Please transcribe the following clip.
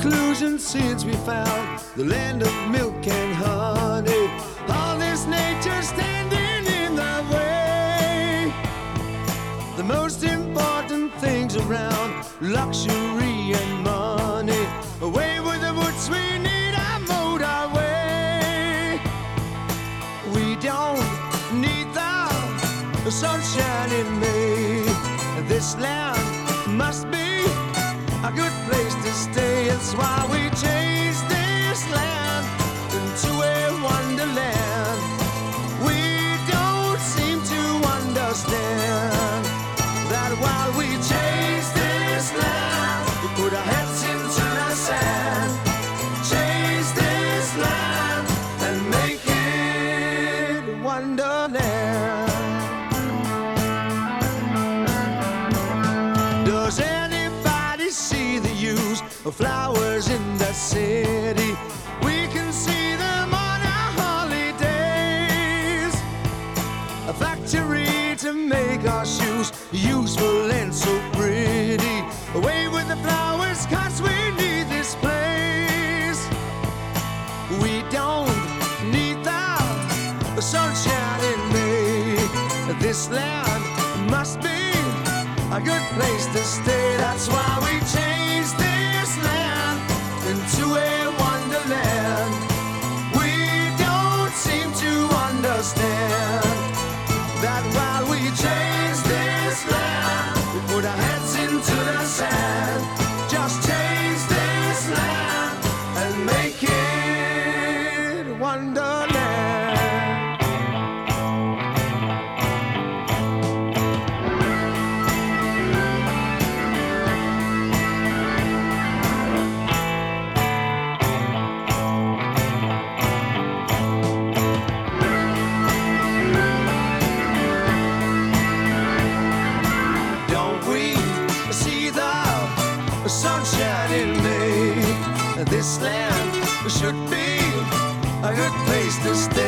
conclusion since we found the land of milk and honey. All this nature standing in the way. The most important things around, luxury and money. Away with the woods, we need our motorway. We don't need the sunshine in May. This land must be a good place to stay. It's why we changed this land into a wonderland. We don't seem to understand that while we change this land, we put our heads into the sand. Change this land and make it a wonderland. Does anybody see the use of flowers in the city? We can see them on our holidays. A factory to make our shoes useful and so pretty. Away with the flowers, 'cause we need this place. We don't need the sunshine in May. This land must be a good place to stay. That's why we changed this land into a wonderland. We don't seem to understand that while we change this land, we put our heads into the sand. Just change this land and make it a wonderland. Sunshine in May. This land should be a good place to stay.